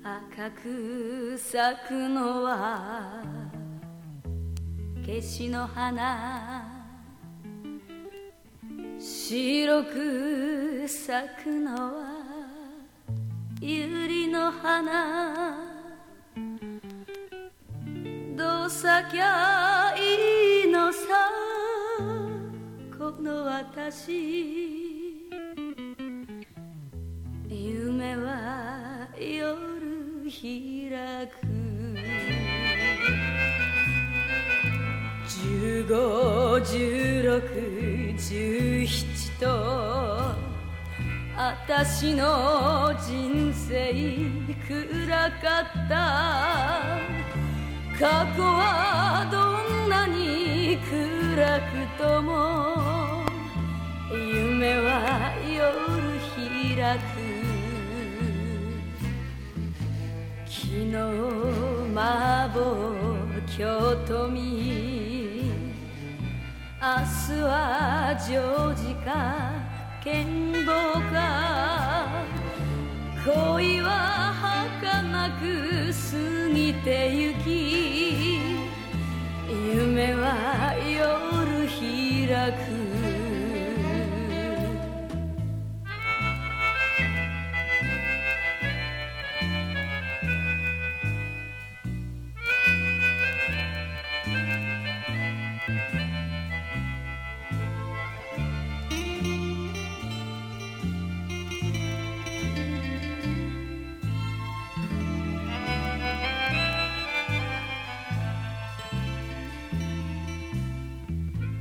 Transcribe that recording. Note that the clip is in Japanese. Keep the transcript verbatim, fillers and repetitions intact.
赤く咲くのはケシの花、白く咲くのは百合の花。どう咲きゃいいのさこの私。夢は夜開く。十五十六十七とあたしの人生暗かった。過去はどんなに暗くとも夢は夜開く。昨日麻婆京都見、明日はジョージか剣謀か。恋は儚く過ぎてゆき、夢は夜開く。